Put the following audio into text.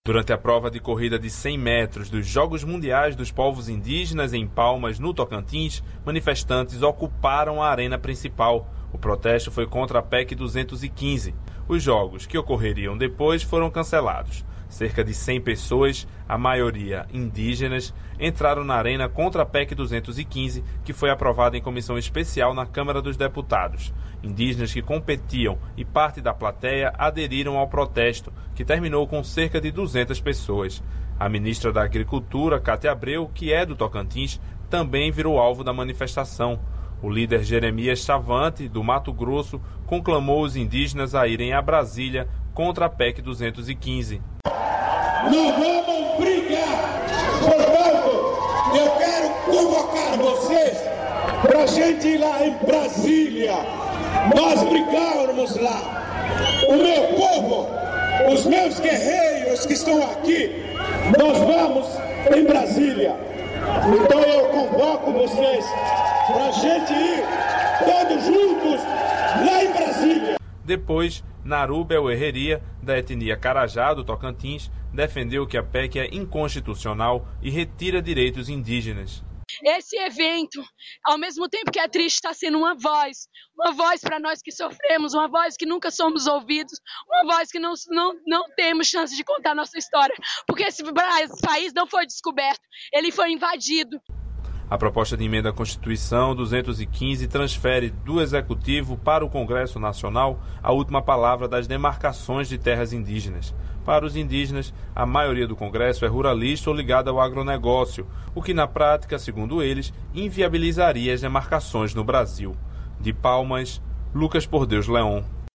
Durante a prova de corrida de 100 metros dos Jogos Mundiais dos Povos Indígenas em Palmas, no Tocantins, manifestantes ocuparam a arena principal. O protesto foi contra a PEC 215. Os jogos, que ocorreriam depois, foram cancelados. Cerca de 100 pessoas, a maioria indígenas, entraram na arena contra a PEC 215, que foi aprovada em comissão especial na Câmara dos Deputados. Indígenas que competiam e parte da plateia aderiram ao protesto, que terminou com cerca de 200 pessoas. A ministra da Agricultura, Cátia Abreu, que é do Tocantins, também virou alvo da manifestação. O líder Jeremias Chavante, do Mato Grosso, conclamou os indígenas a irem a Brasília contra a PEC 215. Não vamos brigar! Portanto, eu quero convocar vocês para a gente ir lá em Brasília. Nós brigarmos lá. O meu povo, os meus guerreiros que estão aqui, nós vamos em Brasília. Então eu convoco vocês para a gente ir todos juntos lá em Brasília. Depois, Narubel Herreria, da etnia Carajá, do Tocantins, defendeu que a PEC é inconstitucional e retira direitos indígenas. Esse evento, ao mesmo tempo que é triste, está sendo uma voz para nós que sofremos, uma voz que nunca somos ouvidos, uma voz que não temos chance de contar nossa história, porque esse país não foi descoberto, ele foi invadido. A proposta de emenda à Constituição 215 transfere do Executivo para o Congresso Nacional a última palavra das demarcações de terras indígenas. Para os indígenas, a maioria do Congresso é ruralista ou ligada ao agronegócio, o que na prática, segundo eles, inviabilizaria as demarcações no Brasil. De Palmas, Lucas Por Deus Leon.